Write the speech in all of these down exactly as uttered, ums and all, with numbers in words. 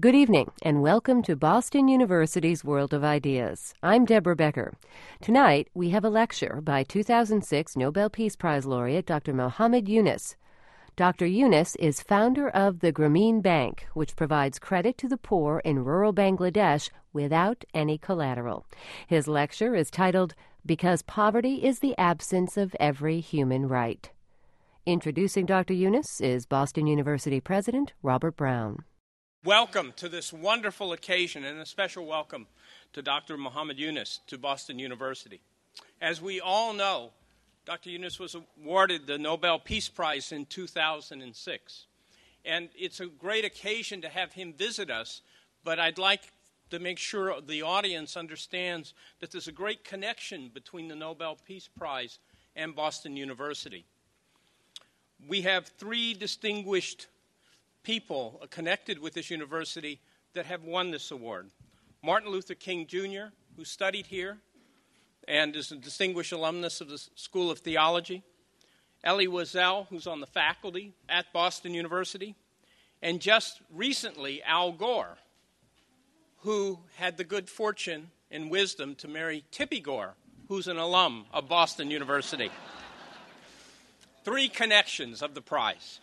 Good evening, and welcome to Boston University's World of Ideas. I'm Deborah Becker. Tonight, we have a lecture by two thousand six Nobel Peace Prize laureate Doctor Muhammad Yunus. Doctor Yunus is founder of the Grameen Bank, which provides credit to the poor in rural Bangladesh without any collateral. His lecture is titled, Because Poverty is the Absence of Every Human Right. Introducing Doctor Yunus is Boston University President Robert Brown. Welcome to this wonderful occasion, and a special welcome to Doctor Muhammad Yunus to Boston University. As we all know, Doctor Yunus was awarded the Nobel Peace Prize in two thousand six. And it's a great occasion to have him visit us, but I'd like to make sure the audience understands that there's a great connection between the Nobel Peace Prize and Boston University. We have three distinguished people connected with this university that have won this award. Martin Luther King Junior, who studied here and is a distinguished alumnus of the School of Theology. Elie Wiesel, who's on the faculty at Boston University. And just recently, Al Gore, who had the good fortune and wisdom to marry Tippi Gore, who's an alum of Boston University. Three connections of the prize.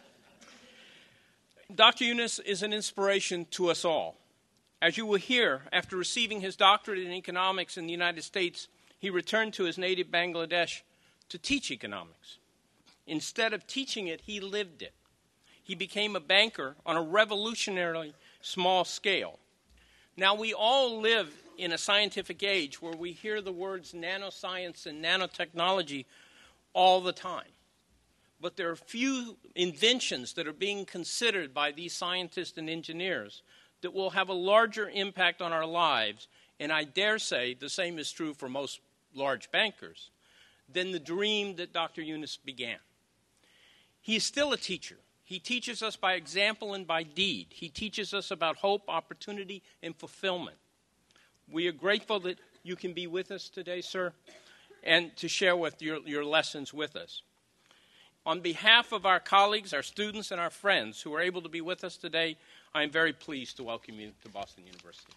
Doctor Yunus is an inspiration to us all. As you will hear, after receiving his doctorate in economics in the United States, he returned to his native Bangladesh to teach economics. Instead of teaching it, he lived it. He became a banker on a revolutionarily small scale. Now, we all live in a scientific age where we hear the words nanoscience and nanotechnology all the time. But there are few inventions that are being considered by these scientists and engineers that will have a larger impact on our lives, and I dare say the same is true for most large bankers, than the dream that Doctor Yunus began. He is still a teacher. He teaches us by example and by deed. He teaches us about hope, opportunity, and fulfillment. We are grateful that you can be with us today, sir, and to share with your, your lessons with us. On behalf of our colleagues, our students, and our friends who are able to be with us today, I am very pleased to welcome you to Boston University.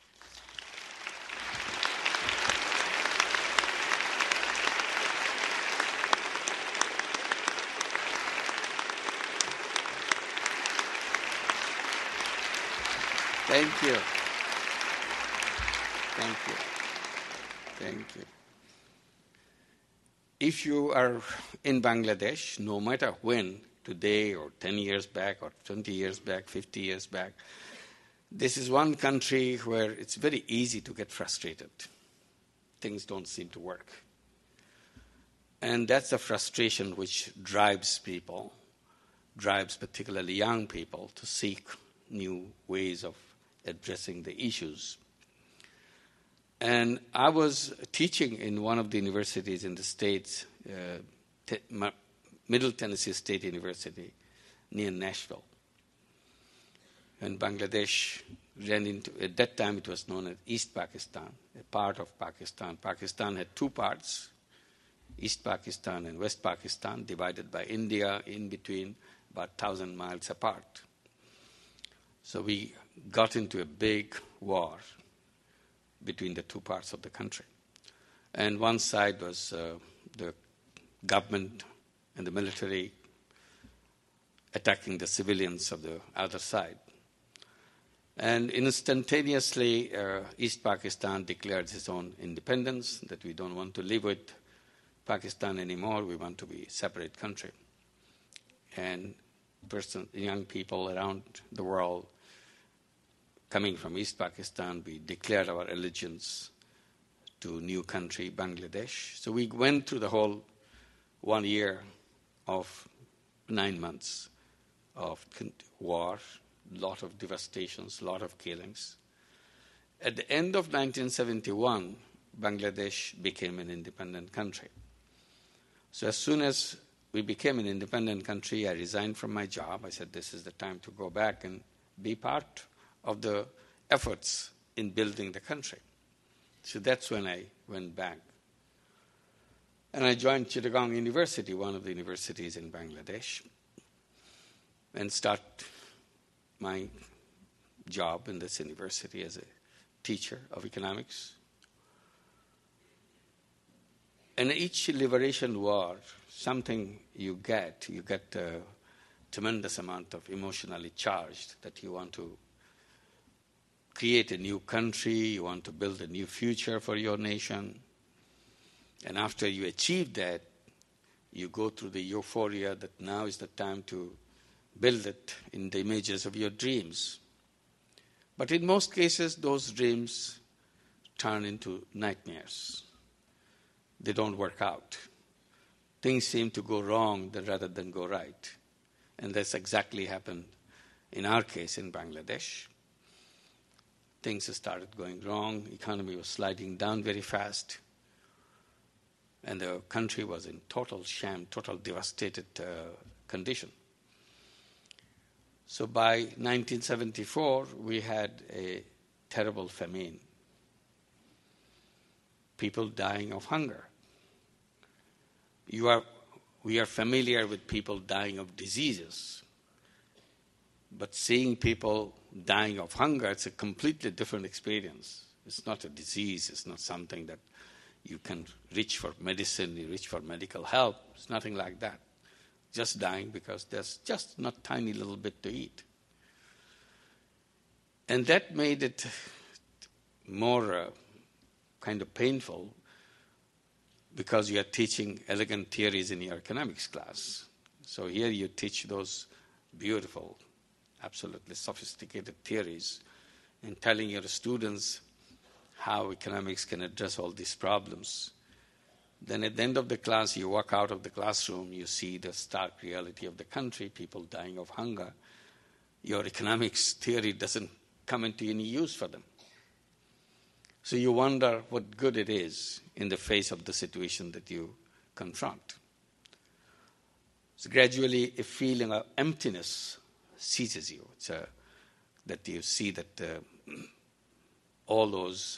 Thank you. Thank you. Thank you. If you are in Bangladesh, no matter when, today or ten years back or twenty years back, fifty years back, this is one country where it's very easy to get frustrated. Things don't seem to work. And that's the frustration which drives people, drives particularly young people to seek new ways of addressing the issues. And I was teaching in one of the universities in the States, uh, te- Middle Tennessee State University, near Nashville. And Bangladesh ran into, at that time it was known as East Pakistan, a part of Pakistan. Pakistan had two parts, East Pakistan and West Pakistan, divided by India in between, about one thousand miles apart. So we got into a big war between the two parts of the country. And one side was uh, the government and the military attacking the civilians of the other side. And instantaneously, uh, East Pakistan declared its own independence, that we don't want to live with Pakistan anymore, we want to be a separate country. And person, young people around the world coming from East Pakistan, we declared our allegiance to new country, Bangladesh. So we went through the whole one year of nine months of war, lot of devastations, lot of killings. At the end of nineteen seventy-one, Bangladesh became an independent country. So as soon as we became an independent country, I resigned from my job. I said, this is the time to go back and be part of the efforts in building the country. So that's when I went back. And I joined Chittagong University, one of the universities in Bangladesh, and start my job in this university as a teacher of economics. And each liberation war, something you get, you get a tremendous amount of emotionally charged that you want to create a new country, you want to build a new future for your nation. And after you achieve that, you go through the euphoria that now is the time to build it in the images of your dreams. But in most cases, those dreams turn into nightmares. They don't work out. Things seem to go wrong rather than go right. And that's exactly happened in our case in Bangladesh. Things started going wrong. Economy was sliding down very fast. And the country was in total sham, total devastated uh, condition. So by nineteen seventy-four, we had a terrible famine. People dying of hunger. You are, we are familiar with people dying of diseases. But seeing people dying of hunger, it's a completely different experience. It's not a disease. It's not something that you can reach for medicine, you reach for medical help. It's nothing like that. Just dying because there's just not tiny little bit to eat. And that made it more uh, kind of painful because you are teaching elegant theories in your economics class. So here you teach those beautiful, absolutely sophisticated theories and telling your students how economics can address all these problems. Then at the end of the class, you walk out of the classroom, you see the stark reality of the country, people dying of hunger. Your economics theory doesn't come into any use for them. So you wonder what good it is in the face of the situation that you confront. So gradually a feeling of emptiness seizes you. It's a, that you see that uh, all those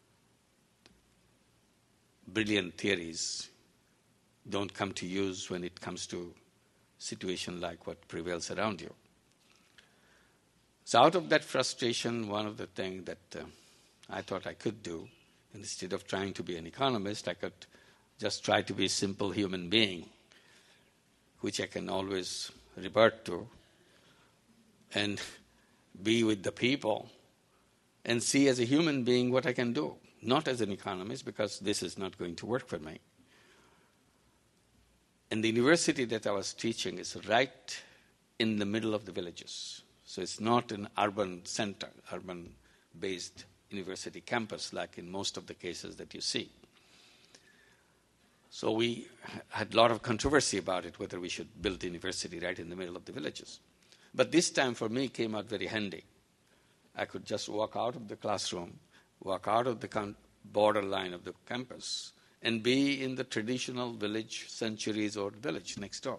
brilliant theories don't come to use when it comes to situation like what prevails around you. So out of that frustration, one of the things that uh, I thought I could do, instead of trying to be an economist, I could just try to be a simple human being, which I can always revert to, and be with the people, and see as a human being what I can do. Not as an economist, because this is not going to work for me. And the university that I was teaching is right in the middle of the villages. So it's not an urban center, urban-based university campus like in most of the cases that you see. So we had a lot of controversy about it, whether we should build the university right in the middle of the villages. But this time for me came out very handy. I could just walk out of the classroom, walk out of the borderline of the campus, and be in the traditional village, centuries old village next door.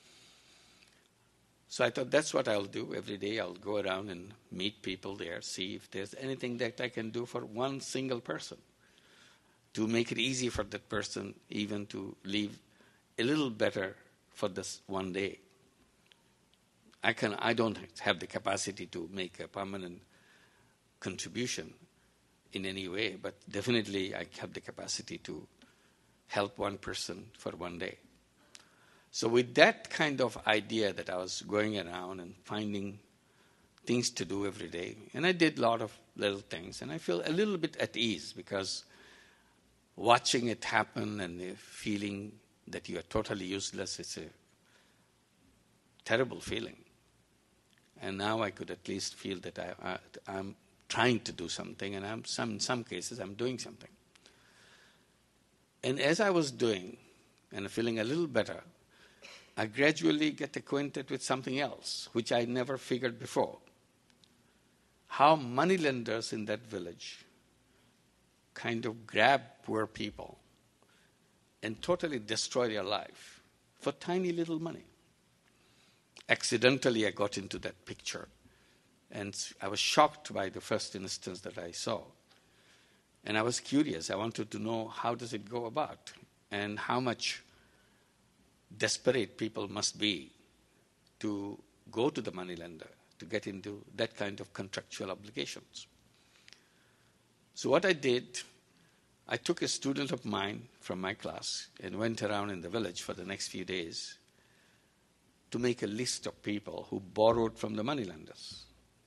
So I thought that's what I'll do every day. I'll go around and meet people there, see if there's anything that I can do for one single person to make it easy for that person even to live a little better for this one day. I can. I don't have the capacity to make a permanent contribution in any way, but definitely I have the capacity to help one person for one day. So with that kind of idea that I was going around and finding things to do every day, and I did a lot of little things, and I feel a little bit at ease because watching it happen and the feeling that you are totally useless, it's a terrible feeling. And now I could at least feel that I, I, I'm trying to do something, and I'm some, in some cases I'm doing something. And as I was doing and feeling a little better, I gradually get acquainted with something else, which I never figured before. How moneylenders in that village kind of grab poor people and totally destroy their life for tiny little money. Accidentally, I got into that picture, and I was shocked by the first instance that I saw. And I was curious. I wanted to know how does it go about and how much desperate people must be to go to the moneylender, to get into that kind of contractual obligations. So what I did, I took a student of mine from my class and went around in the village for the next few days to make a list of people who borrowed from the moneylenders.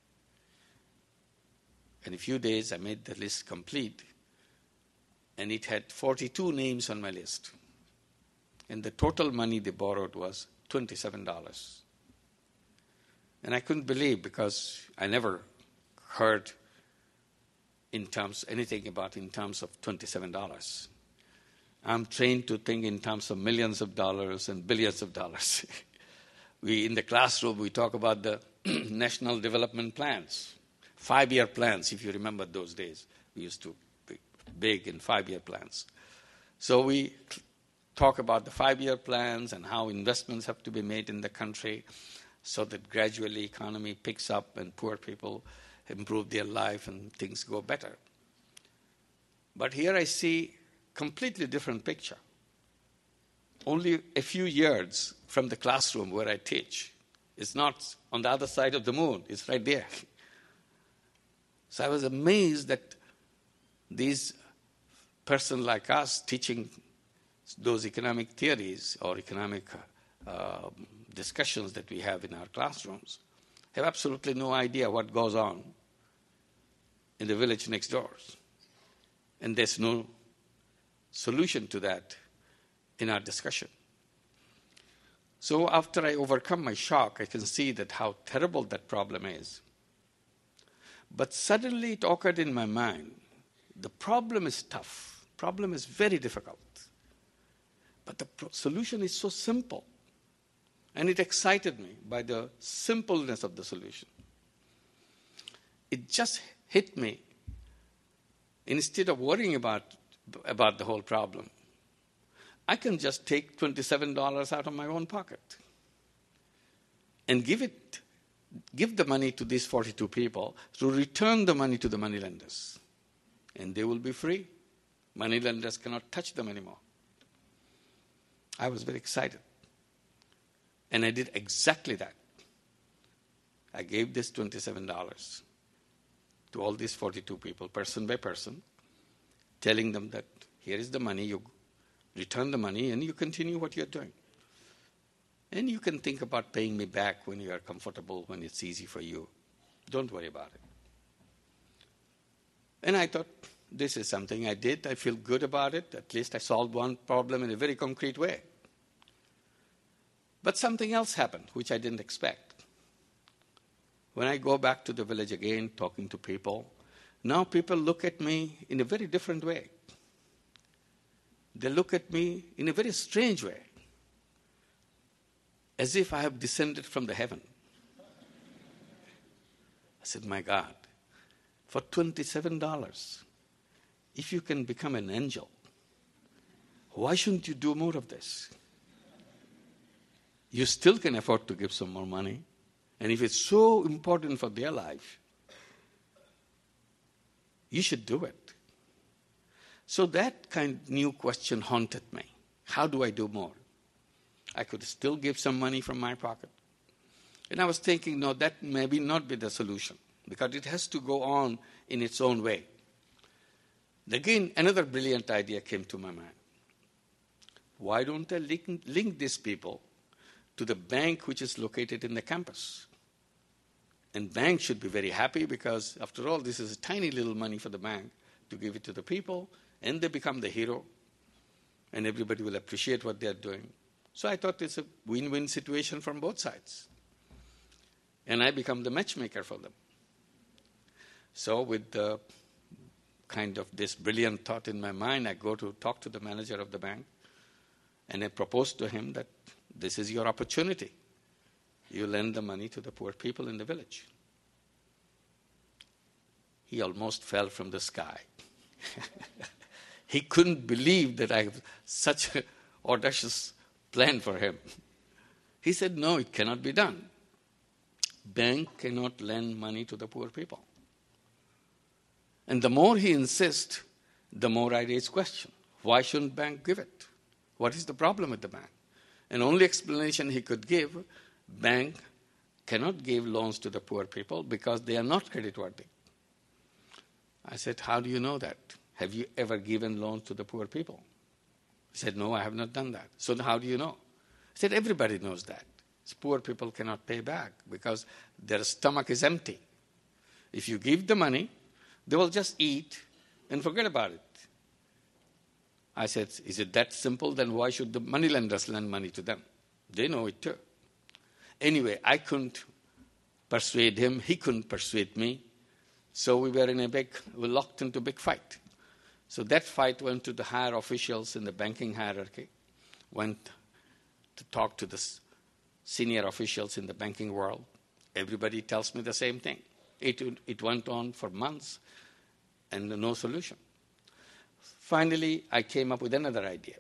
In a few days, I made the list complete, and it had forty-two names on my list. And the total money they borrowed was twenty-seven dollars. And I couldn't believe, because I never heard in terms anything about in terms of twenty-seven dollars. I'm trained to think in terms of millions of dollars and billions of dollars. We, in the classroom, we talk about the national development plans, five-year plans, if you remember those days. We used to be big in five-year plans. So we talk about the five-year plans and how investments have to be made in the country so that gradually economy picks up and poor people improve their life and things go better. But here I see completely different picture. Only a few yards from the classroom where I teach. It's not on the other side of the moon. It's right there. So I was amazed that these person like us teaching those economic theories or economic uh, discussions that we have in our classrooms have absolutely no idea what goes on in the village next door. And there's no solution to that in our discussion. So after I overcome my shock, I can see that how terrible that problem is. But suddenly it occurred in my mind, the problem is tough. Problem is very difficult. But the pro- solution is so simple. And it excited me by the simpleness of the solution. It just hit me. Instead of worrying about, about the whole problem, I can just take twenty-seven dollars out of my own pocket and give it, give the money to these forty-two people to return the money to the moneylenders. And they will be free. Moneylenders cannot touch them anymore. I was very excited. And I did exactly that. I gave this twenty-seven dollars to all these forty-two people, person by person, telling them that here is the money, you return the money, and you continue what you're doing. And you can think about paying me back when you are comfortable, when it's easy for you. Don't worry about it. And I thought, this is something I did. I feel good about it. At least I solved one problem in a very concrete way. But something else happened, which I didn't expect. When I go back to the village again, talking to people, now people look at me in a very different way. They look at me in a very strange way, as if I have descended from the heaven. I said, my God, for twenty-seven dollars, if you can become an angel, why shouldn't you do more of this? You still can afford to give some more money. And if it's so important for their life, you should do it. So that kind of new question haunted me. How do I do more? I could still give some money from my pocket. And I was thinking, no, that maybe not be the solution, because it has to go on in its own way. Again, another brilliant idea came to my mind. Why don't I link, link these people to the bank which is located in the campus? And bank should be very happy, because after all, this is a tiny little money for the bank to give it to the people, and they become the hero, and everybody will appreciate what they're doing. So I thought it's a win-win situation from both sides. And I become the matchmaker for them. So with the kind of this brilliant thought in my mind, I go to talk to the manager of the bank, and I propose to him that this is your opportunity. You lend the money to the poor people in the village. He almost fell from the sky. He couldn't believe that I have such an audacious plan for him. He said, no, it cannot be done. Bank cannot lend money to the poor people. And the more he insists, the more I raise question. Why shouldn't bank give it? What is the problem with the bank? And only explanation he could give, bank cannot give loans to the poor people because they are not creditworthy. I said, how do you know that? Have you ever given loans to the poor people? He said, no, I have not done that. So how do you know? I said, everybody knows that. Poor people cannot pay back because their stomach is empty. If you give the money, they will just eat and forget about it. I said, is it that simple? Then why should the moneylenders lend money to them? They know it too. Anyway, I couldn't persuade him. He couldn't persuade me. So we were in a big, we were locked into a big fight. So that fight went to the higher officials in the banking hierarchy, went to talk to the senior officials in the banking world. Everybody tells me the same thing. It, it went on for months and no solution. Finally, I came up with another idea.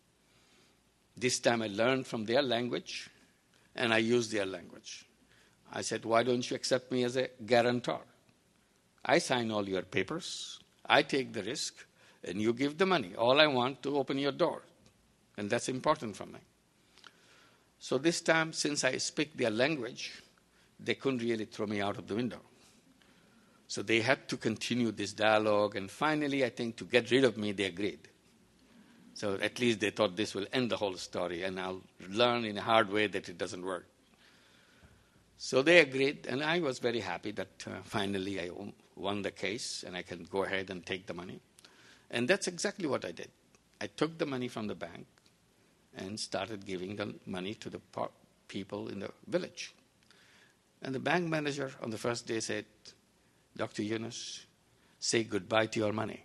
This time I learned from their language, and I used their language. I said, why don't you accept me as a guarantor? I sign all your papers, I take the risk, and you give the money. All I want to open your door, and that's important for me. So this time, since I speak their language, they couldn't really throw me out of the window. So they had to continue this dialogue, and finally, I think, to get rid of me, they agreed. So at least they thought this will end the whole story, and I'll learn in a hard way that it doesn't work. So they agreed, and I was very happy that uh, finally I won the case, and I can go ahead and take the money. And that's exactly what I did. I took the money from the bank and started giving the money to the people in the village. And the bank manager on the first day said, Doctor Yunus, say goodbye to your money.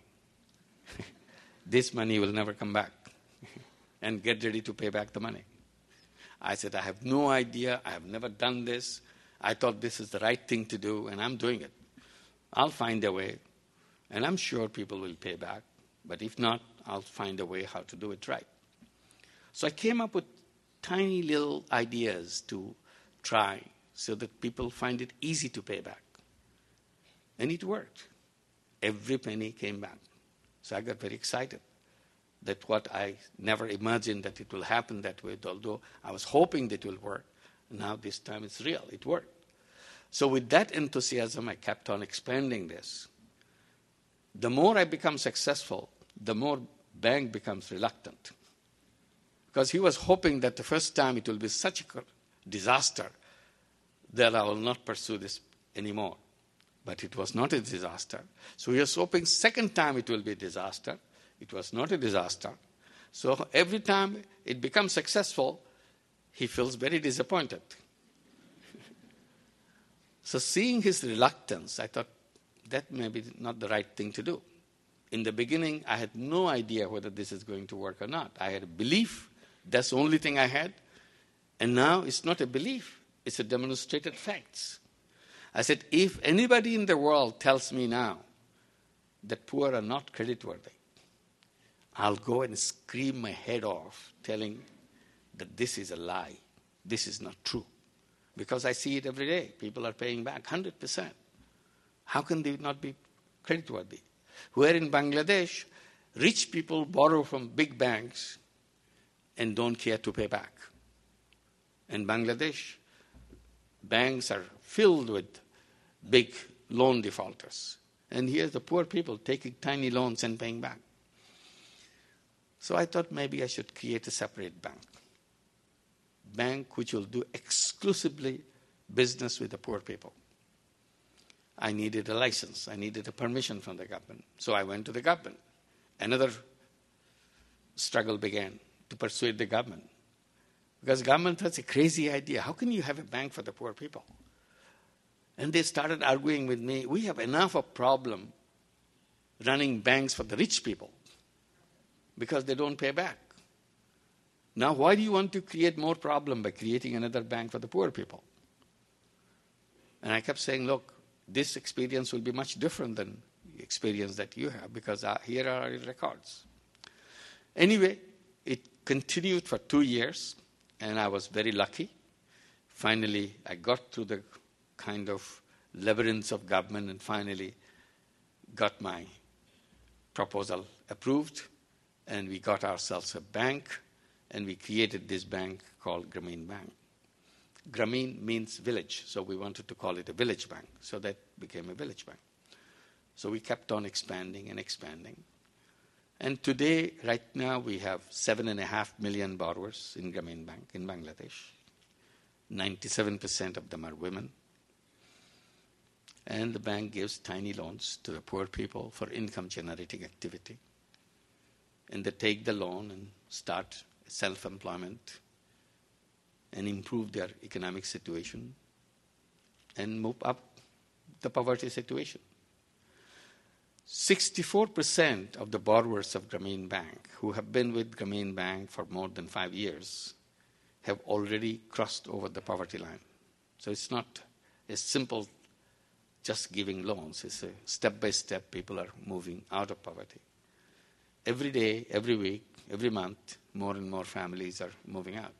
This money will never come back. And get ready to pay back the money. I said, I have no idea. I have never done this. I thought this is the right thing to do, and I'm doing it. I'll find a way, and I'm sure people will pay back. But if not, I'll find a way how to do it right. So I came up with tiny little ideas to try so that people find it easy to pay back. And it worked. Every penny came back. So I got very excited that what I never imagined that it will happen that way, although I was hoping that it will work. Now this time it's real. It worked. So with that enthusiasm, I kept on expanding this. The more I become successful, the more bank becomes reluctant. Because he was hoping that the first time it will be such a disaster that I will not pursue this anymore. But it was not a disaster. So he was hoping second time it will be a disaster. It was not a disaster. So every time it becomes successful, he feels very disappointed. So seeing his reluctance, I thought that may be not the right thing to do. In the beginning, I had no idea whether this is going to work or not. I had a belief. That's the only thing I had. And now it's not a belief. It's a demonstrated facts. I said, if anybody in the world tells me now that poor are not creditworthy, I'll go and scream my head off telling that this is a lie. This is not true. Because I see it every day. People are paying back one hundred percent. How can they not be creditworthy? Where in Bangladesh, rich people borrow from big banks and don't care to pay back. In Bangladesh, banks are filled with big loan defaulters. And here's the poor people taking tiny loans and paying back. So I thought maybe I should create a separate bank. Bank which will do exclusively business with the poor people. I needed a license. I needed a permission from the government. So I went to the government. Another struggle began to persuade the government. Because government has a crazy idea. How can you have a bank for the poor people? And they started arguing with me, we have enough of problem running banks for the rich people because they don't pay back. Now, why do you want to create more problem by creating another bank for the poor people? And I kept saying, look, this experience will be much different than the experience that you have because uh, here are our records. Anyway, it continued for two years, and I was very lucky. Finally, I got through the kind of labyrinths of government and finally got my proposal approved, and we got ourselves a bank, and we created this bank called Grameen Bank. Grameen means village, so we wanted to call it a village bank. So that became a village bank. So we kept on expanding and expanding. And today, right now, we have seven and a half million borrowers in Grameen Bank in Bangladesh. ninety-seven percent of them are women. And the bank gives tiny loans to the poor people for income-generating activity. And they take the loan and start self-employment and improve their economic situation and move up the poverty situation. sixty-four percent of the borrowers of Grameen Bank who have been with Grameen Bank for more than five years have already crossed over the poverty line. So it's not a simple just giving loans. It's a step-by-step people are moving out of poverty. Every day, every week, every month, more and more families are moving out.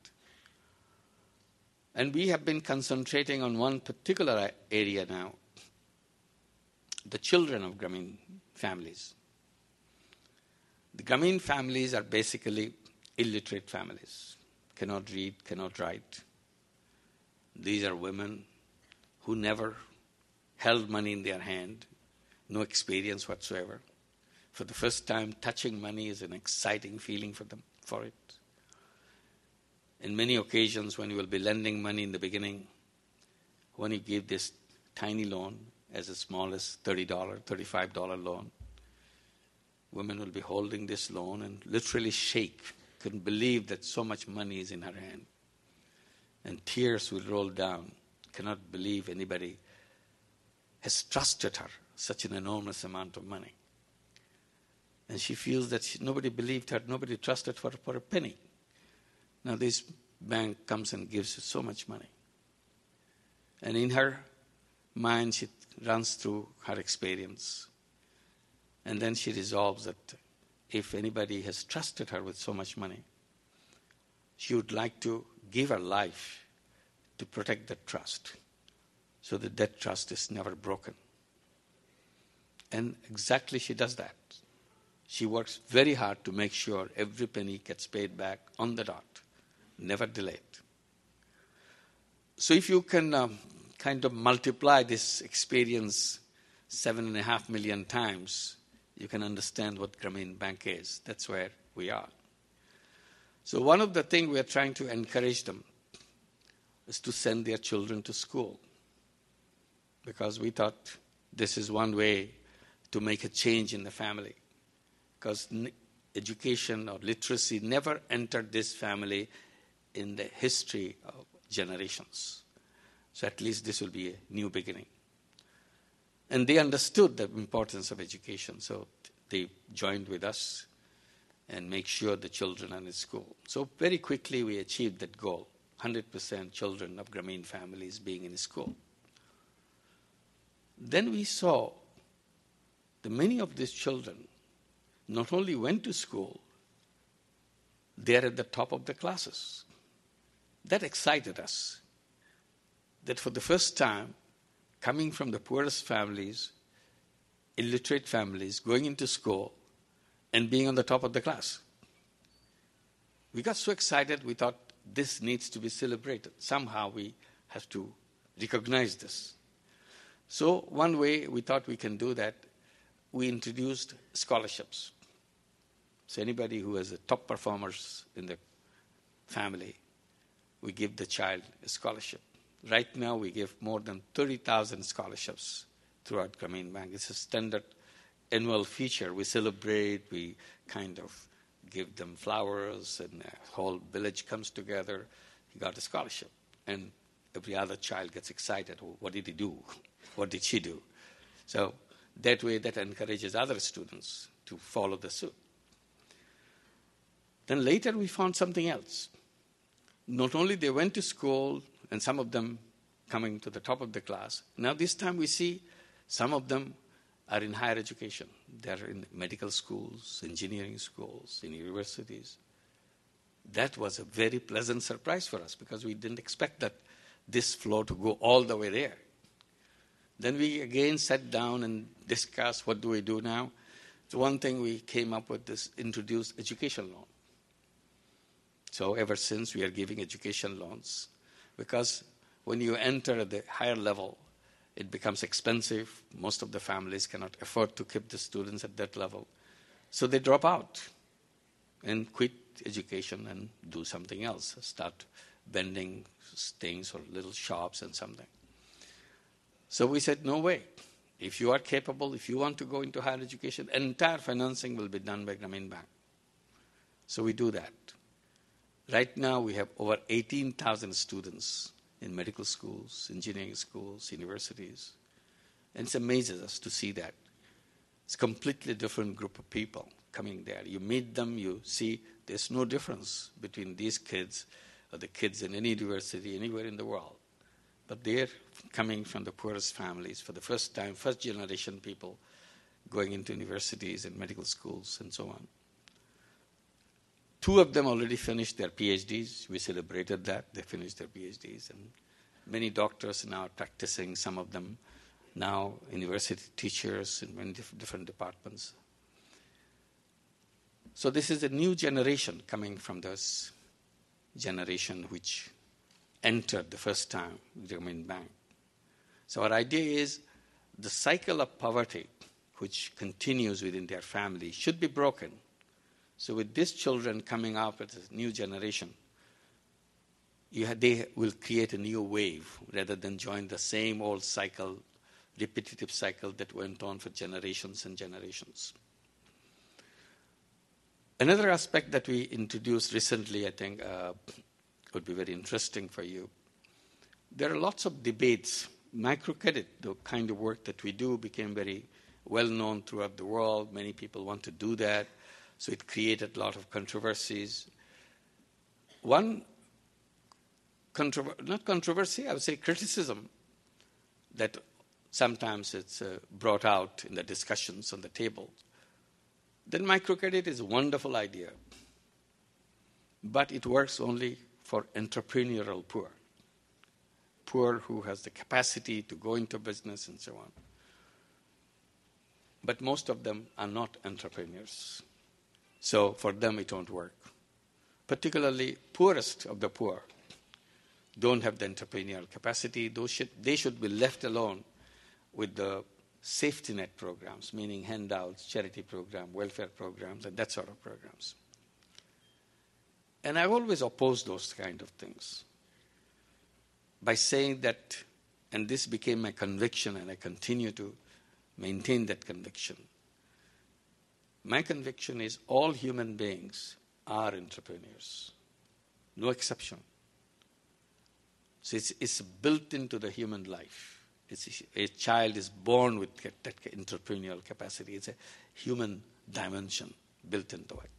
And we have been concentrating on one particular area now, the children of Grameen families. The Grameen families are basically illiterate families, cannot read, cannot write. These are women who never held money in their hand, no experience whatsoever. For the first time, touching money is an exciting feeling for them, for it. In many occasions, when you will be lending money in the beginning, when you give this tiny loan, as small as thirty dollars, thirty-five dollars loan, women will be holding this loan and literally shake, couldn't believe that so much money is in her hand. And tears will roll down, cannot believe anybody has trusted her such an enormous amount of money. And she feels that she, nobody believed her, nobody trusted her for a penny. Now this bank comes and gives her so much money. And in her mind, she runs through her experience. And then she resolves that if anybody has trusted her with so much money, she would like to give her life to protect that trust, so that that trust is never broken. And exactly she does that. She works very hard to make sure every penny gets paid back on the dot, never delayed. So if you can um, kind of multiply this experience seven and a half million times, you can understand what Grameen Bank is. That's where we are. So one of the things we are trying to encourage them is to send their children to school, because we thought this is one way to make a change in the family. Because education or literacy never entered this family in the history of generations. So at least this will be a new beginning. And they understood the importance of education, so they joined with us and make sure the children are in school. So very quickly we achieved that goal, one hundred percent children of Grameen families being in school. Then we saw that many of these children not only went to school, they're at the top of the classes. That excited us, that for the first time, coming from the poorest families, illiterate families, going into school and being on the top of the class. We got so excited, we thought this needs to be celebrated. Somehow we have to recognize this. So one way we thought we can do that, we introduced scholarships. So anybody who has the top performers in the family, we give the child a scholarship. Right now we give more than thirty thousand scholarships throughout Grameen Bank. It's a standard annual feature. We celebrate, we kind of give them flowers, and the whole village comes together. He got a scholarship. And every other child gets excited. Oh, what did he do? What did she do? So that way, that encourages other students to follow the suit. Then later we found something else. Not only they went to school, and some of them coming to the top of the class, now this time we see some of them are in higher education. They're in medical schools, engineering schools, in universities. That was a very pleasant surprise for us, because we didn't expect that this flow to go all the way there. Then we again sat down and discussed, what do we do now? So one thing we came up with is introduce education loan. So ever since we are giving education loans, because When you enter at the higher level, it becomes expensive. Most of the families cannot afford to keep the students at that level. So they drop out and quit education and do something else, start vending things or little shops and something. So we said, no way. If you are capable, if you want to go into higher education, entire financing will be done by Grameen Bank. So we do that. Right now we have over eighteen thousand students in medical schools, engineering schools, universities. And it amazes us to see that. It's a completely different group of people coming there. You meet them, you see there's no difference between these kids or the kids in any university anywhere in the world. But they're coming from the poorest families for the first time, first generation people going into universities and medical schools and so on. Two of them already finished their PhDs. We celebrated that. They finished their PhDs. And many doctors now practicing, some of them now university teachers in many different departments. So this is a new generation coming from this generation which entered the first time the Grameen Bank. So our idea is the cycle of poverty which continues within their family should be broken. So with these children coming up with a new generation, you have, they will create a new wave rather than join the same old cycle, repetitive cycle that went on for generations and generations. Another aspect that we introduced recently, I think, uh, would be very interesting for you. There are lots of debates. Microcredit, the kind of work that we do, became very well known throughout the world. Many people want to do that. So it created a lot of controversies. One, controver- not controversy, I would say criticism that sometimes it's uh, brought out in the discussions on the table. Then microcredit is a wonderful idea, but it works only for entrepreneurial poor, poor who has the capacity to go into business and so on. But most of them are not entrepreneurs. So for them, it won't work. Particularly poorest of the poor don't have the entrepreneurial capacity. Those should, they should be left alone with the safety net programs, meaning handouts, charity program, welfare programs, and that sort of programs. And I've always opposed those kind of things by saying that, and this became my conviction, and I continue to maintain that conviction. My conviction is all human beings are entrepreneurs, no exception. So it's, it's built into the human life. It's, a child is born with that entrepreneurial capacity. It's a human dimension built into it.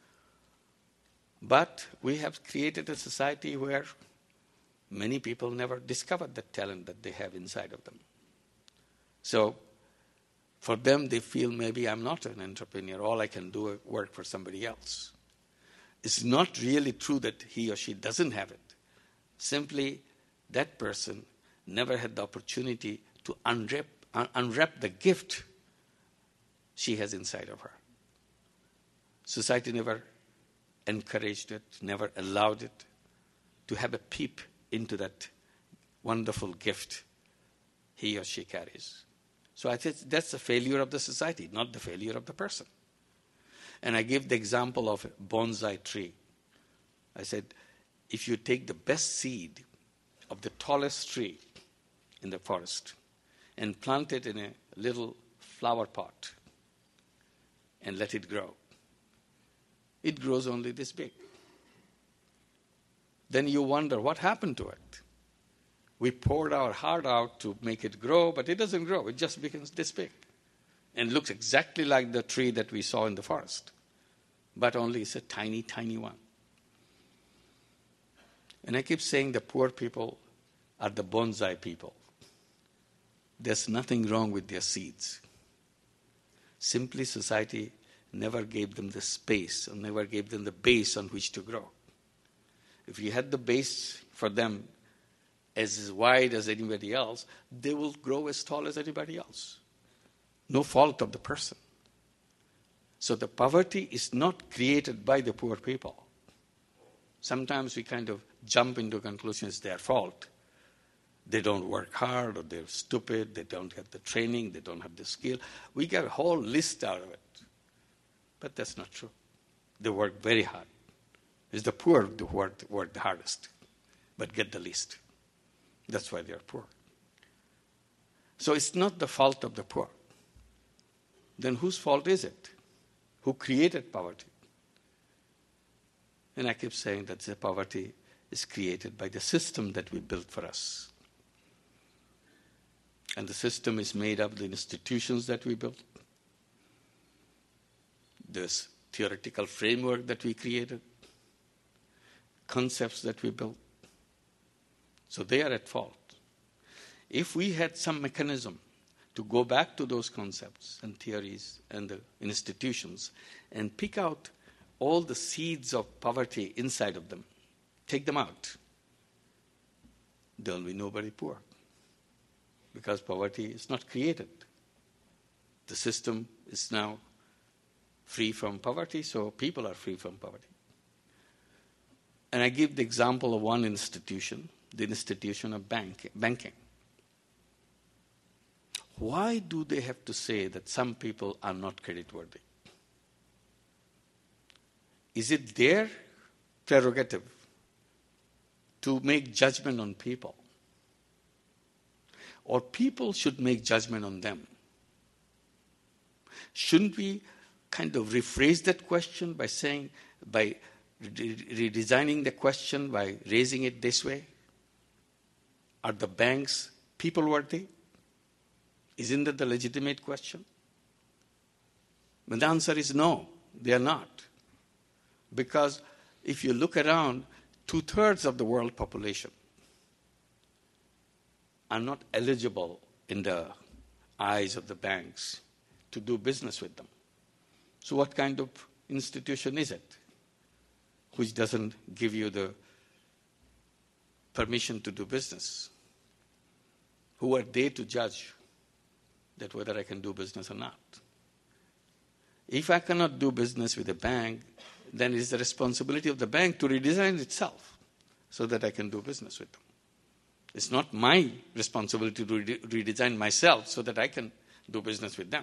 But we have created a society where many people never discovered the talent that they have inside of them. So for them, they feel maybe I'm not an entrepreneur. All I can do is work for somebody else. It's not really true that he or she doesn't have it. Simply, that person never had the opportunity to unwrap, un- unwrap the gift she has inside of her. Society never encouraged it, never allowed it to have a peep into that wonderful gift he or she carries. So I think that's the failure of the society, not the failure of the person. And I gave the example of a bonsai tree. I said, if you take the best seed of the tallest tree in the forest and plant it in a little flower pot and let it grow, it grows only this big. Then you wonder what happened to it. We poured our heart out to make it grow, but it doesn't grow. It just becomes this big and looks exactly like the tree that we saw in the forest, but only it's a tiny, tiny one. And I keep saying the poor people are the bonsai people. There's nothing wrong with their seeds. Simply society never gave them the space or never gave them the base on which to grow. If you had the base for them as wide as anybody else, they will grow as tall as anybody else. No fault of the person. So the poverty is not created by the poor people. Sometimes we kind of jump into conclusions it's their fault. They don't work hard, or they're stupid, they don't have the training, they don't have the skill. We get a whole list out of it. But that's not true. They work very hard. It's the poor who work, work the hardest, but get the least. That's why they're poor. So it's not the fault of the poor. Then whose fault is it? Who created poverty? And I keep saying that the poverty is created by the system that we built for us. And the system is made up of the institutions that we built, this theoretical framework that we created, concepts that we built. So they are at fault. If we had some mechanism to go back to those concepts and theories and the institutions and pick out all the seeds of poverty inside of them, take them out, there will be nobody poor. Because poverty is not created. The system is now free from poverty, so people are free from poverty. And I give the example of one institution, the institution of bank, banking. Why do they have to say that some people are not creditworthy? Is it their prerogative to make judgment on people? Or people should make judgment on them? Shouldn't we kind of rephrase that question by saying, by re- redesigning the question, by raising it this way? Are the banks people worthy? Isn't that the legitimate question? But the answer is no, they are not. Because if you look around, two-thirds of the world population are not eligible in the eyes of the banks to do business with them. So what kind of institution is it which doesn't give you the permission to do business? Who are they to judge that whether I can do business or not? If I cannot do business with a bank, then it is the responsibility of the bank to redesign itself so that I can do business with them. It's not my responsibility to re- redesign myself so that I can do business with them.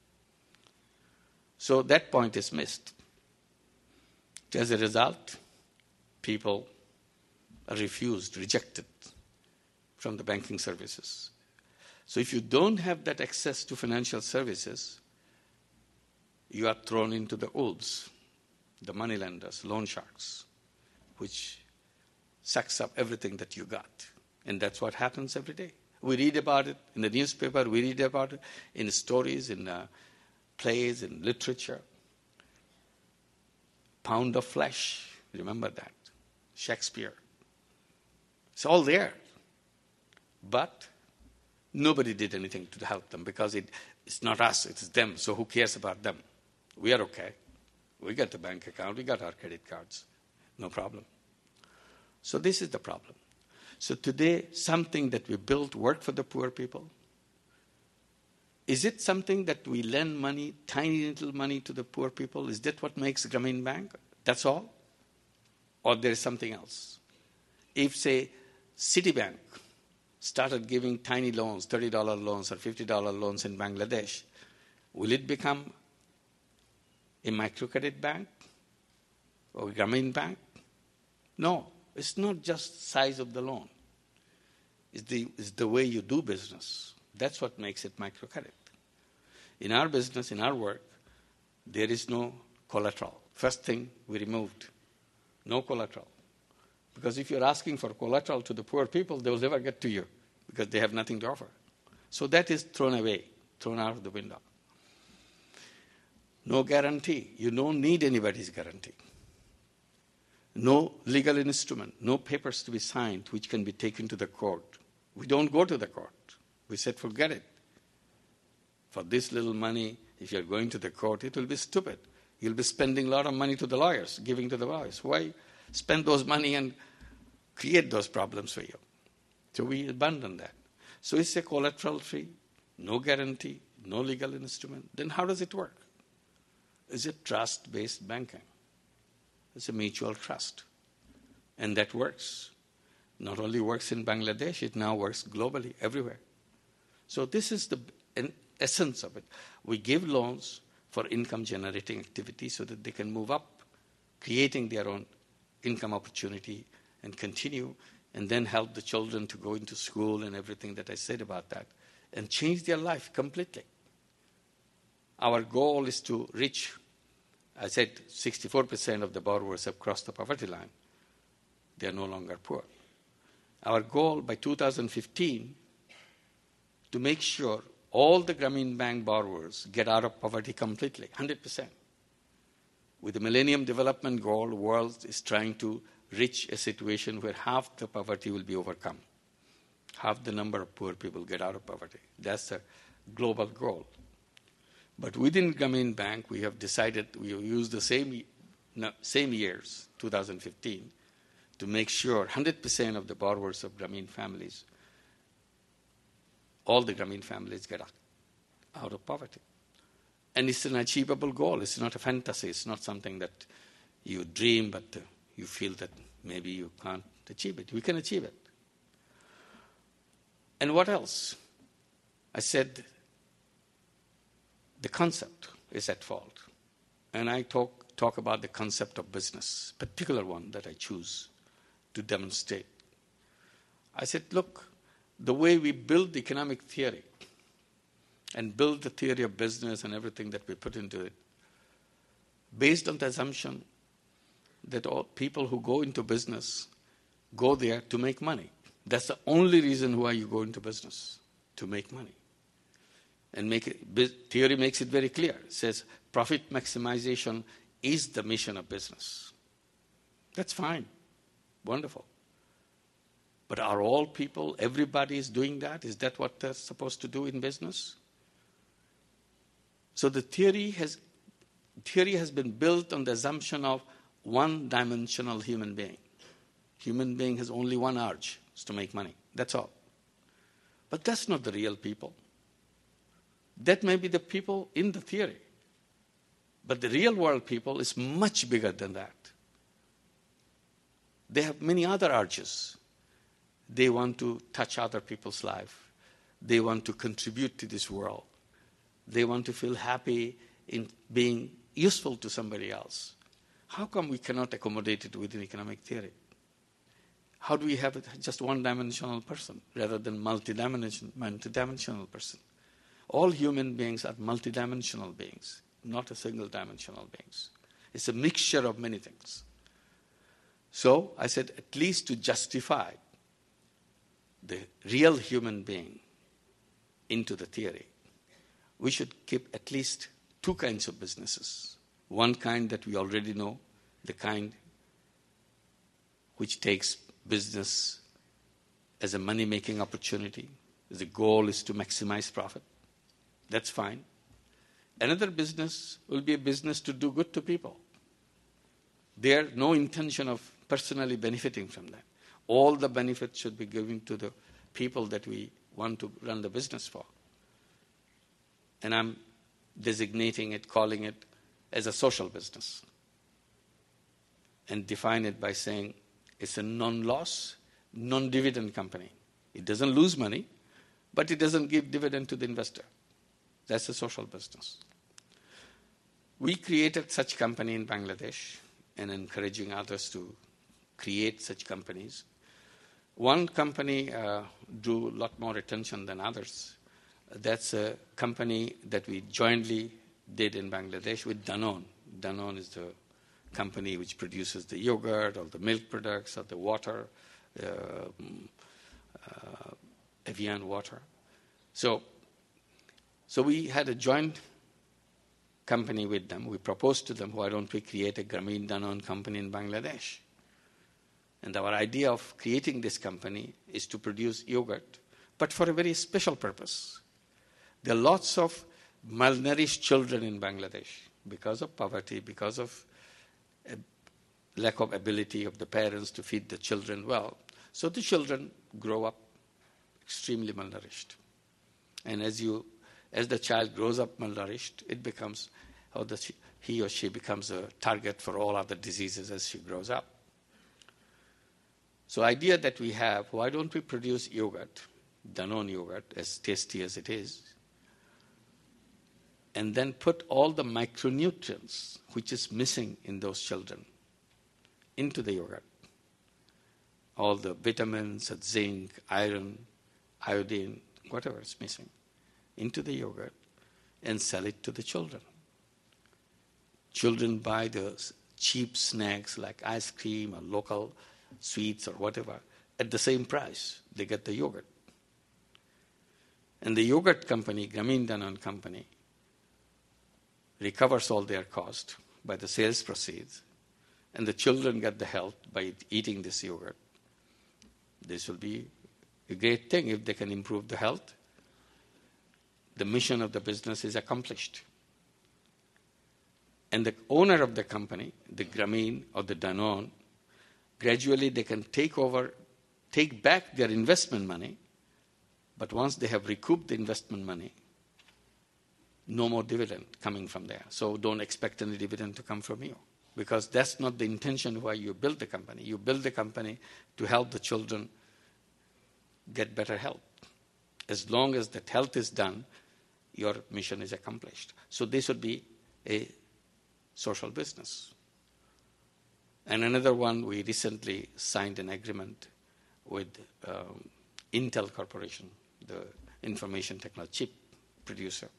So that point is missed. As a result, people are refused, rejected from the banking services. So if you don't have that access to financial services, you are thrown into the wolves, the moneylenders, loan sharks, which sucks up everything that you got. And that's what happens every day. We read about it in the newspaper, we read about it in stories, in uh, plays, in literature. Pound of flesh, remember that. Shakespeare. It's all there. But nobody did anything to help them because it, it's not us, it's them. So who cares about them? We are okay. We got the bank account, we got our credit cards. No problem. So this is the problem. So today, something that we built work for the poor people. Is it something that we lend money, tiny little money to the poor people? Is that what makes Grameen Bank? That's all? Or there is something else? If, say, Citibank started giving tiny loans, thirty dollars loans or fifty dollars loans in Bangladesh, will it become a microcredit bank or Grameen Bank? No. It's not just size of the loan. It's the, it's the way you do business. That's what makes it microcredit. In our business, in our work, there is no collateral. First thing we removed, no collateral. Because if you're asking for collateral to the poor people, they will never get to you because they have nothing to offer. So that is thrown away, thrown out of the window. No guarantee. You don't need anybody's guarantee. No legal instrument, no papers to be signed which can be taken to the court. We don't go to the court. We said, forget it. For this little money, if you're going to the court, it will be stupid. You'll be spending a lot of money to the lawyers, giving to the lawyers. Why spend those money and create those problems for you? So we abandon that. So it's a collateral free, no guarantee, no legal instrument. Then how does it work? Is it trust-based banking? It's a mutual trust. And that works. Not only works in Bangladesh, it now works globally, everywhere. So this is the an essence of it. We give loans for income-generating activity so that they can move up, creating their own income opportunity and continue, and then help the children to go into school and everything that I said about that, and change their life completely. Our goal is to reach, I said sixty-four percent of the borrowers have crossed the poverty line. They are no longer poor. Our goal by two thousand fifteen to make sure all the Grameen Bank borrowers get out of poverty completely, one hundred percent. With the Millennium Development Goal, the world is trying to reach a situation where half the poverty will be overcome. Half the number of poor people get out of poverty. That's a global goal. But within Grameen Bank, we have decided we will use the same, same years, two thousand fifteen, to make sure one hundred percent of the borrowers of Grameen families, all the Grameen families get out, out of poverty. And it's an achievable goal. It's not a fantasy. It's not something that you dream, but uh, you feel that maybe you can't achieve it. We can achieve it. And what else? I said the concept is at fault. And I talk, talk about the concept of business, particular one that I choose to demonstrate. I said, look, the way we build economic theory and build the theory of business and everything that we put into it, based on the assumption that all people who go into business go there to make money. That's the only reason why you go into business, to make money. And make it, theory makes it very clear. It says profit maximization is the mission of business. That's fine. Wonderful. But are all people, everybody is doing that? Is that what they're supposed to do in business? So the theory has, theory has been built on the assumption of one-dimensional human being. Human being has only one urge, is to make money. That's all. But that's not the real people. That may be the people in the theory. But the real world people is much bigger than that. They have many other urges. They want to touch other people's life. They want to contribute to this world. They want to feel happy in being useful to somebody else. How come we cannot accommodate it within economic theory? How do we have just one-dimensional person rather than multi-dimensional, multi-dimensional person? All human beings are multi-dimensional beings, not a single-dimensional beings. It's a mixture of many things. So I said, at least to justify the real human being into the theory, we should keep at least two kinds of businesses. One kind that we already know, the kind which takes business as a money-making opportunity. The goal is to maximize profit. That's fine. Another business will be a business to do good to people. There's no intention of personally benefiting from that. All the benefits should be given to the people that we want to run the business for. And I'm designating it, calling it as a social business. And define it by saying it's a non-loss, non-dividend company. It doesn't lose money, but it doesn't give dividend to the investor. That's a social business. We created such company in Bangladesh and encouraging others to create such companies. One company uh, drew a lot more attention than others. That's a company that we jointly did in Bangladesh with Danone. Danone is the company which produces the yogurt or the milk products or the water, uh, uh, Evian water. So, so we had a joint company with them. We proposed to them, why don't we create a Grameen Danone company in Bangladesh? And our idea of creating this company is to produce yogurt, but for a very special purpose. There are lots of malnourished children in Bangladesh because of poverty, because of a lack of ability of the parents to feed the children well. So the children grow up extremely malnourished. And as you, as the child grows up malnourished, it becomes, or the, he or she becomes a target for all other diseases as she grows up. So idea that we have, why don't we produce yogurt, Danone yogurt, as tasty as it is, and then put all the micronutrients which is missing in those children into the yogurt. All the vitamins, zinc, iron, iodine, whatever is missing, into the yogurt and sell it to the children. Children buy the cheap snacks like ice cream or local sweets or whatever at the same price. They get the yogurt. And the yogurt company, Grameen Danone company, recovers all their cost by the sales proceeds, and the children get the health by eating this yogurt. This will be a great thing if they can improve the health. The mission of the business is accomplished. And the owner of the company, the Grameen or the Danone, gradually they can take over, take back their investment money, but once they have recouped the investment money, no more dividend coming from there. So don't expect any dividend to come from you, because that's not the intention why you build the company. You build the company to help the children get better health. As long as that health is done, your mission is accomplished. So this would be a social business. And another one, we recently signed an agreement with um, Intel Corporation, the information technology chip producer.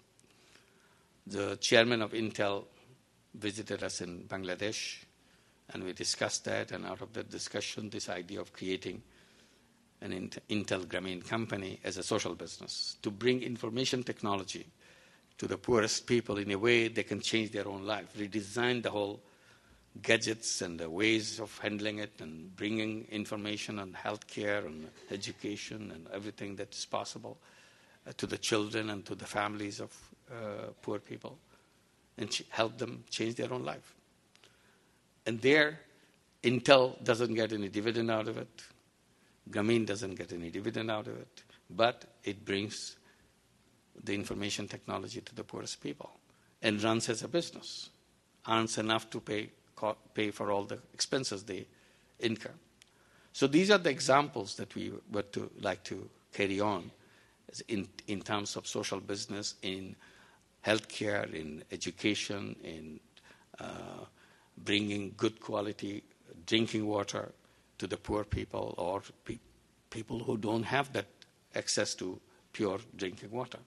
The chairman of Intel visited us in Bangladesh, and we discussed that, and out of that discussion, this idea of creating an Intel Grameen company as a social business to bring information technology to the poorest people in a way they can change their own life, redesign the whole gadgets and the ways of handling it and bringing information on healthcare and education and everything that is possible uh, to the children and to the families of uh, poor people, and ch- help them change their own life. And there, Intel doesn't get any dividend out of it. Grameen doesn't get any dividend out of it. But it brings the information technology to the poorest people and runs as a business, earns enough to pay pay for all the expenses they incur. So these are the examples that we would to like to carry on in, in terms of social business, in healthcare, in education, in uh, bringing good quality drinking water to the poor people or pe- people who don't have that access to pure drinking water.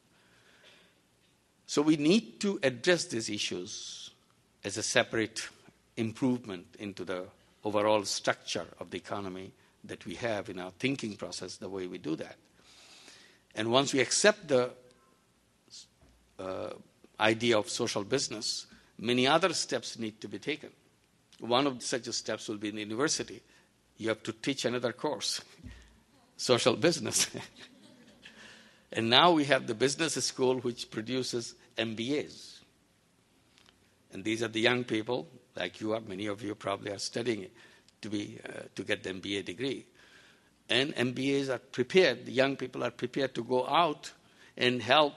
So we need to address these issues as a separate improvement into the overall structure of the economy that we have in our thinking process, the way we do that. And once we accept the uh, idea of social business, many other steps need to be taken. One of such steps will be in the university. You have to teach another course, social business. And now we have the business school which produces M B As. And these are the young people, like you are, many of you probably are studying it to, be, uh, to get the M B A degree. And M B As are prepared, the young people are prepared to go out and help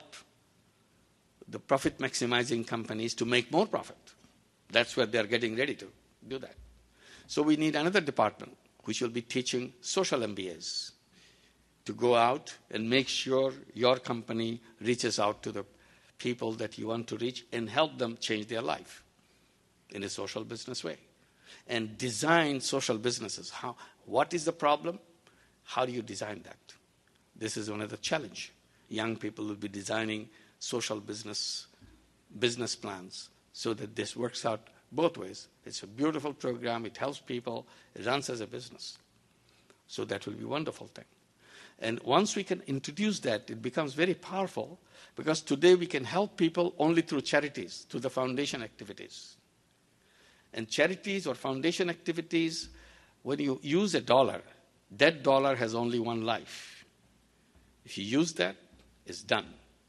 the profit-maximizing companies to make more profit. That's where they're getting ready to do that. So we need another department which will be teaching social M B As to go out and make sure your company reaches out to the people that you want to reach and help them change their life in a social business way. And design social businesses. How, what is the problem? How do you design that? This is another challenge. Young people will be designing social business business plans so that this works out both ways. It's a beautiful program. It helps people. It runs as a business. So that will be a wonderful thing. And once we can introduce that, it becomes very powerful, because today we can help people only through charities, through the foundation activities. And charities or foundation activities, when you use a dollar, that dollar has only one life. If you use that, it's done.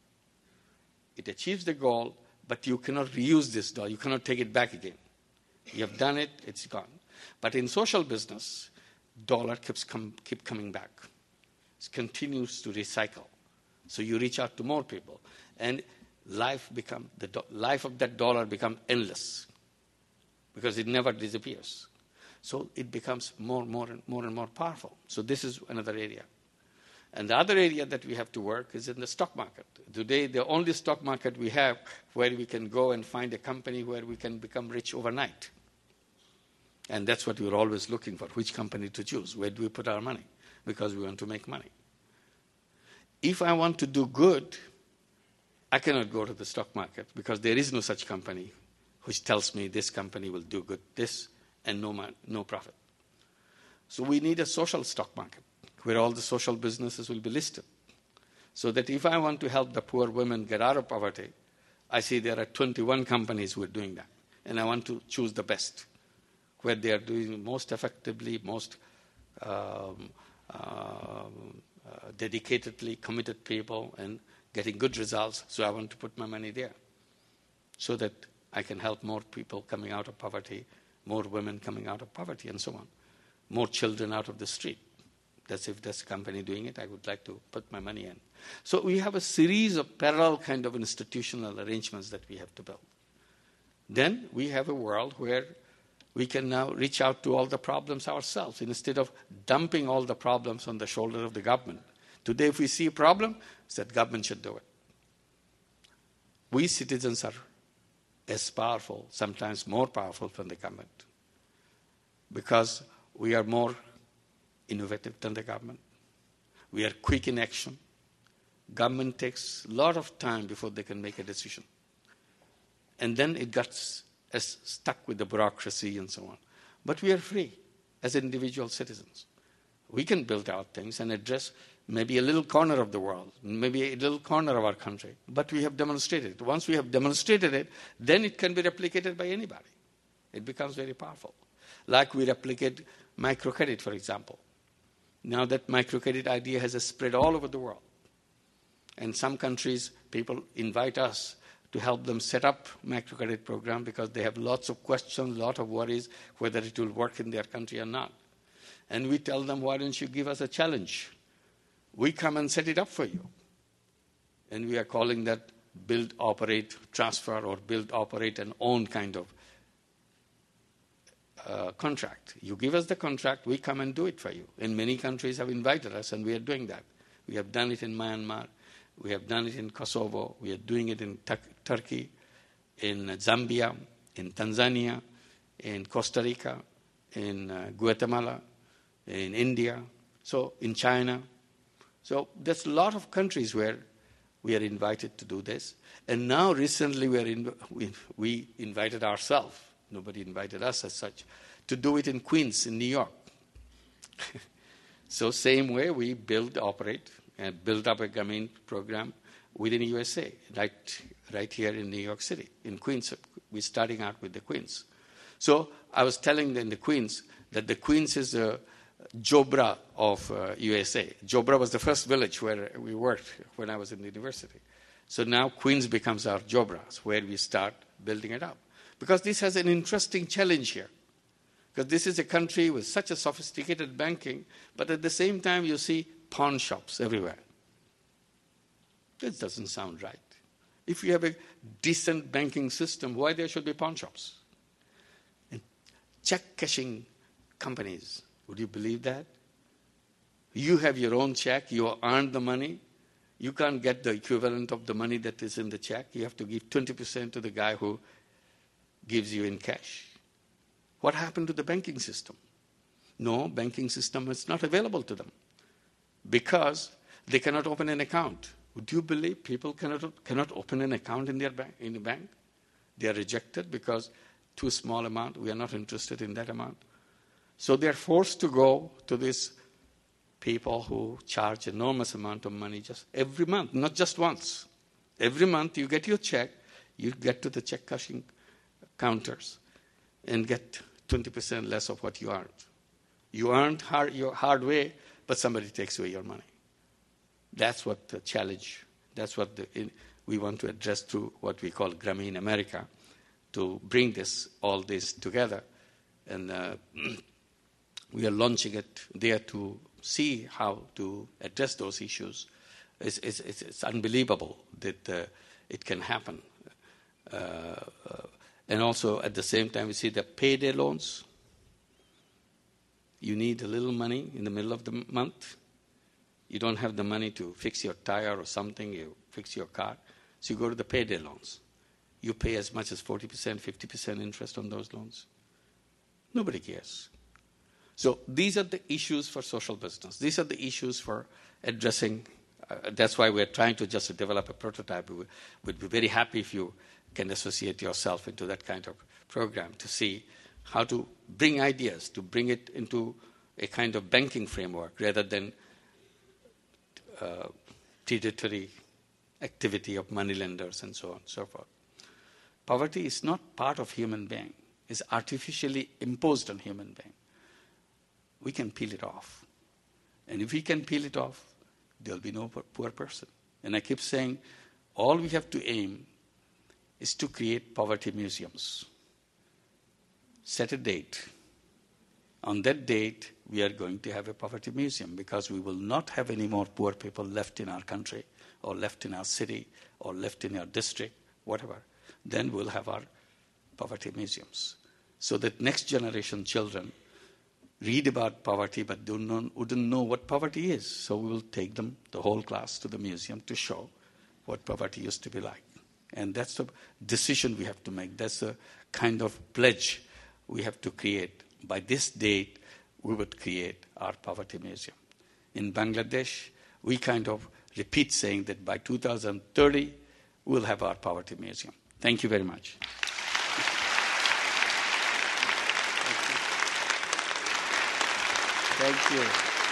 It achieves the goal, but you cannot reuse this dollar. You cannot take it back again. You have done it, it's gone. But in social business, dollar keeps com- keep coming back. It continues to recycle. So you reach out to more people. And life become the do- life of that dollar become endless, because it never disappears. So it becomes more, more, and more and more powerful. So this is another area. And the other area that we have to work is in the stock market. Today, the only stock market we have where we can go and find a company where we can become rich overnight. And that's what we're always looking for, which company to choose. Where do we put our money? Because we want to make money. If I want to do good, I cannot go to the stock market because there is no such company which tells me this company will do good, this, and no, man, no profit. So we need a social stock market where all the social businesses will be listed. So that if I want to help the poor women get out of poverty, I see there are twenty-one companies who are doing that. And I want to choose the best, where they are doing most effectively, most um, uh, uh, dedicatedly, committed people, and getting good results. So I want to put my money there so that I can help more people coming out of poverty, more women coming out of poverty, and so on. More children out of the street. That's if there's a company doing it, I would like to put my money in. So we have a series of parallel kind of institutional arrangements that we have to build. Then we have a world where we can now reach out to all the problems ourselves instead of dumping all the problems on the shoulder of the government. Today, if we see a problem, it's that government should do it. We citizens are as powerful, sometimes more powerful than the government, because we are more innovative than the government. We are quick in action. Government takes a lot of time before they can make a decision. And then it gets as stuck with the bureaucracy and so on. But we are free as individual citizens. We can build out things and address maybe a little corner of the world, maybe a little corner of our country. But we have demonstrated it. Once we have demonstrated it, then it can be replicated by anybody. It becomes very powerful. Like we replicate microcredit, for example. Now that microcredit idea has spread all over the world. And some countries, people invite us to help them set up microcredit program because they have lots of questions, lot of worries whether it will work in their country or not. And we tell them, why don't you give us a challenge? We come and set it up for you. And we are calling that build, operate, transfer, or build, operate, and own kind of uh, contract. You give us the contract, we come and do it for you. And many countries have invited us, and we are doing that. We have done it in Myanmar. We have done it in Kosovo. We are doing it in Tur- Turkey, in Zambia, in Tanzania, in Costa Rica, in uh, Guatemala, in India, so in China. So there's a lot of countries where we are invited to do this. And now recently we, are in, we, we invited ourselves, nobody invited us as such, to do it in Queens, in New York. So same way we build, operate, and build up a Grameen program within the U S A, right, right here in New York City, in Queens. We're starting out with the Queens. So I was telling them in the Queens that the Queens is a Jobra of uh, U S A. Jobra was the first village where we worked when I was in the university. So now Queens becomes our Jobra, where we start building it up. Because this has an interesting challenge here. Because this is a country with such a sophisticated banking, but at the same time you see pawn shops everywhere. This doesn't sound right. If you have a decent banking system, why there should be pawn shops? And check cashing companies. Would you believe that? You have your own check, you earn the money. You can't get the equivalent of the money that is in the check. You have to give twenty percent to the guy who gives you in cash. What happened to the banking system? No, banking system is not available to them because they cannot open an account. Would you believe people cannot, cannot open an account in their bank, in the bank? They are rejected because too small amount, we are not interested in that amount. So they are forced to go to these people who charge enormous amount of money just every month, not just once. Every month you get your check, you get to the check cashing counters and get twenty percent less of what you earned. You earned hard, your hard way, but somebody takes away your money. That's what the challenge, that's what the, in, we want to address through what we call Grameen America, to bring this all this together. And uh, we are launching it there to see how to address those issues. It's, it's, it's unbelievable that uh, it can happen. Uh, uh, and also at the same time we see the payday loans. You need a little money in the middle of the m- month. You don't have the money to fix your tire or something, you fix your car. So you go to the payday loans. You pay as much as forty percent, fifty percent interest on those loans. Nobody cares. So these are the issues for social business. These are the issues for addressing. Uh, that's why we're trying to just develop a prototype. We would be very happy if you can associate yourself into that kind of program to see how to bring ideas, to bring it into a kind of banking framework rather than uh, predatory activity of moneylenders and so on and so forth. Poverty is not part of human being. It's artificially imposed on human being. We can peel it off. And if we can peel it off, there'll be no poor person. And I keep saying, all we have to aim is to create poverty museums. Set a date. On that date, we are going to have a poverty museum because we will not have any more poor people left in our country or left in our city or left in our district, whatever. Then we'll have our poverty museums so that next generation children read about poverty but don't know, wouldn't know what poverty is. So we will take them, the whole class, to the museum to show what poverty used to be like. And that's the decision we have to make. That's the kind of pledge we have to create. By this date, we would create our poverty museum. In Bangladesh, we kind of repeat saying that by two thousand thirty, we'll have our poverty museum. Thank you very much. Thank you.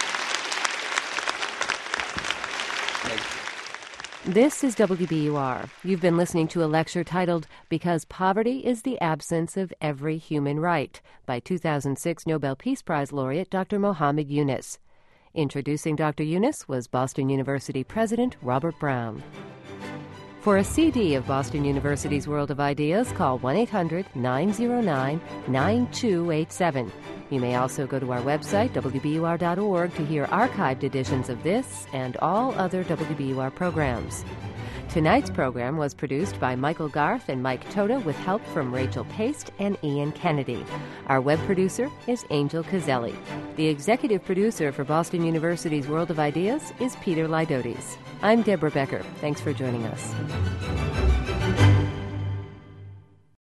Thank you. This is W B U R. You've been listening to a lecture titled Because Poverty is the Absence of Every Human Right by two thousand six Nobel Peace Prize laureate Doctor Muhammad Yunus. Introducing Doctor Yunus was Boston University President Robert Brown. For a C D of Boston University's World of Ideas, call one eight hundred nine oh nine nine two eight seven. You may also go to our website, W B U R dot org, to hear archived editions of this and all other W B U R programs. Tonight's program was produced by Michael Garth and Mike Tota with help from Rachel Paste and Ian Kennedy. Our web producer is Angel Cazelli. The executive producer for Boston University's World of Ideas is Peter Lydotes. I'm Deborah Becker. Thanks for joining us.